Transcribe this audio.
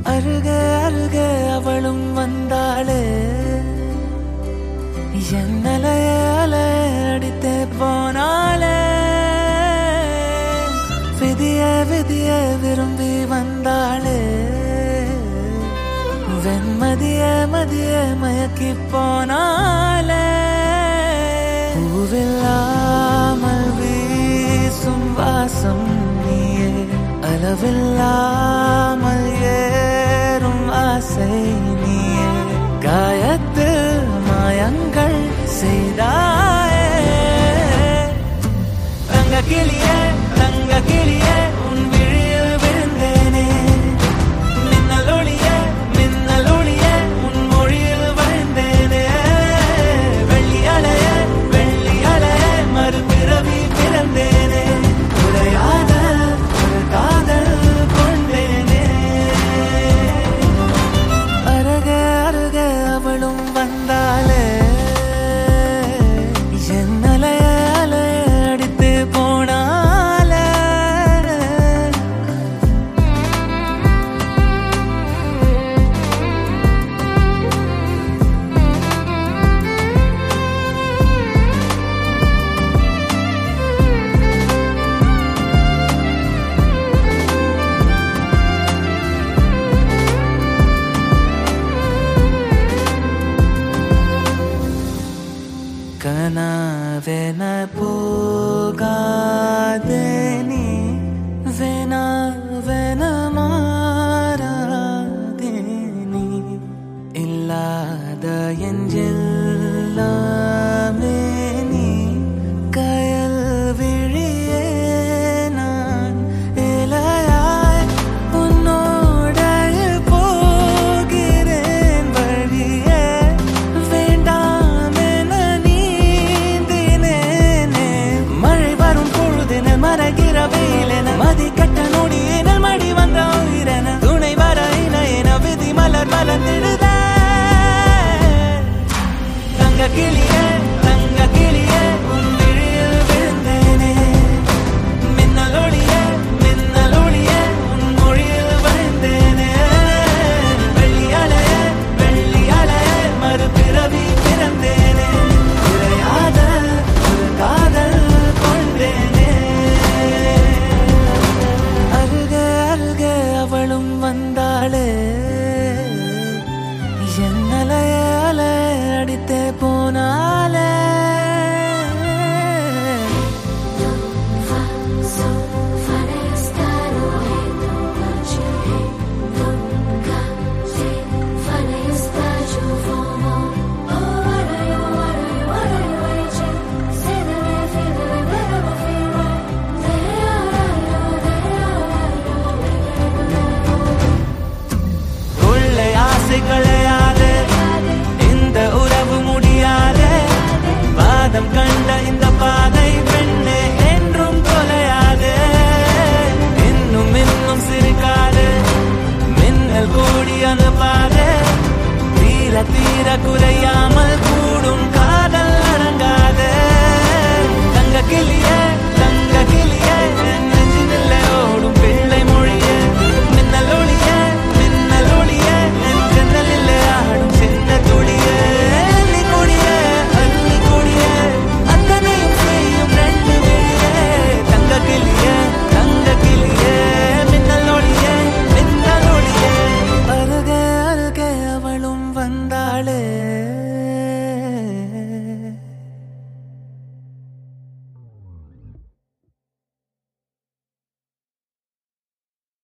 அருகே அருகே அவளும் வந்தாளே என்னலைய அலைய அடித்தே போனாளே விதிய விதிய விரும்பி வந்தாளே வெண்மதிய மதிய மயக்கி போனாளே பூவில்லாமல் வீசும் வாசம் நீயே அளவில்லாமல் ஏறும் ஆசை நீயே காயத்தில் மாயங்கள் செய்தாயே தங்க கிளியே தங்க கிளியே உன் விழியில் விழுந்தேனே மின்னல் ஒளியே உன் மொழியில் வாழ்ந்தேனே வெள்ளி அலையே மறுபிறவி பிறந்தேனே உரையாத ஒரு காதல் கொண்டேனே அருகே அருகே அவளும் வந்தாளே என்னலைய அலைய அடித்து போனாளே கனவென போகாதே நீ வெனவென மாறாதே நீ இல்லாத என்றெல்லாமே நீ கயல் விழியே நான் இலையாய் உன்னோடைய போகிறேன் வழியே வேண்டாம் என நீந்தினேனே மழை வரும் பொழுதென மறைகிற வெயிலென மதிக்கட்ட நொடியினல் மடி வந்த உயிரென துணை வர இணையென விதி மலர் மலர்ந்திடுத தங்க கிளியே உன் விழியில் விழுந்தேனே மின்னல் ஒளியே உன் மொழியில் வாழ்ந்தேனே வெள்ளி அலையே மறுபிறவி பிறந்தேனே உரையாத ஒரு காதல் கொண்டேனே அருகே அருகே அவளும் வந்தாளே என்னலைய அலைய அடித்தே போனாளே உள்ளே ஆசை களையாதே இந்த உறவு முடியாதே பாதம் கண்ட இந்த பாதை பெண்ணே என்றும் தொலையாதே இன்னும் சிரிக்காதே மின்னல் கூடி அனுப்பாதே தீர தீர குறையாமல் கூடும் காதல் அடங்காதே தங்க கிளியே